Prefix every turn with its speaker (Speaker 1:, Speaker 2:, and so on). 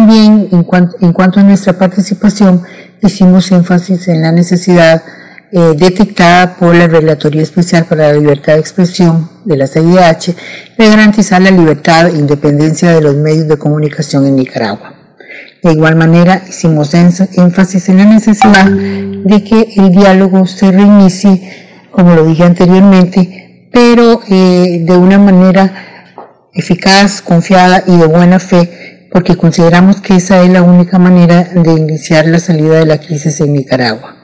Speaker 1: también, en cuanto a nuestra participación, hicimos énfasis en la necesidad detectada por la Relatoría Especial para la Libertad de Expresión de la CIDH de garantizar la libertad e independencia de los medios de comunicación en Nicaragua. De igual manera, hicimos énfasis en la necesidad de que el diálogo se reinicie, como lo dije anteriormente, pero de una manera eficaz, confiada y de buena fe, porque consideramos que esa es la única manera de iniciar la salida de la crisis en Nicaragua.